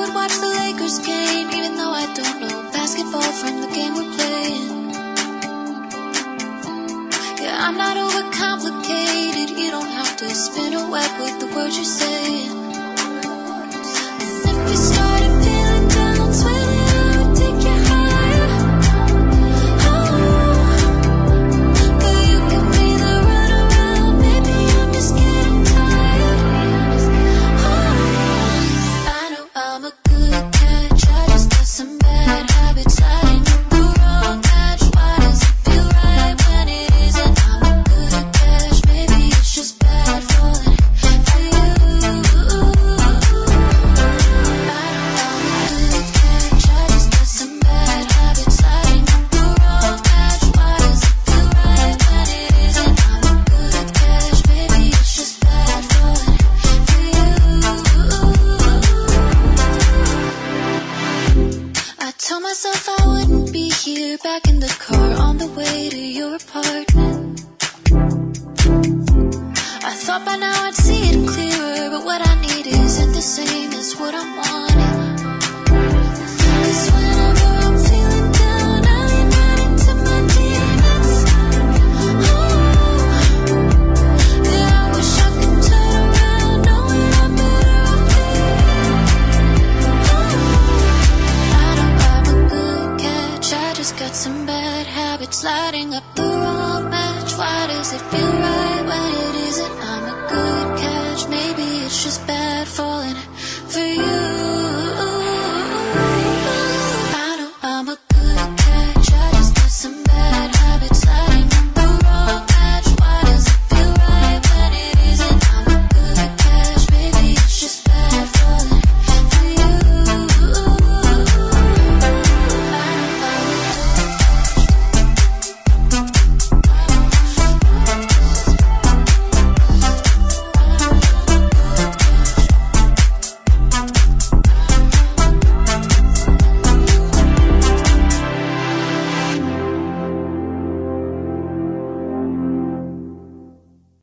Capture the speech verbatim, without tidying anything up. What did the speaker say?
would watch the Lakers game, even though I don't know basketball from the game we're playing. Yeah, I'm not overcomplicated. You don't have to spin a web with the words you're saying. And if you started feeling down, swear that I would take you higher. Oh, but you give me the runaround. Maybe I'm just getting tired. Oh, I know I'm a good catch. I just got some bad habits. Sliding up the wrong match. Why does it feel right when it isn't? I'm a good catch. Maybe it's just bad falling for you. I know I'm a good catch. I just got some bad habits. Sliding up the wrong match. Why does it feel right when it isn't? I'm a good catch. Maybe it's just bad falling for you. I told myself I wouldn't be here, back in the car on the way to your apartment. I thought by now I'd see it clearer, but what I need isn't the same as what I'm wanting. 'Cause whenever I'm feeling down, I lean right into my demons. Oh, yeah, I wish I could turn around, knowing I'm better off leaving. Oh, I know I'm a good catch. I just got some bad habits, lighting up the wrong match. Why does it feel right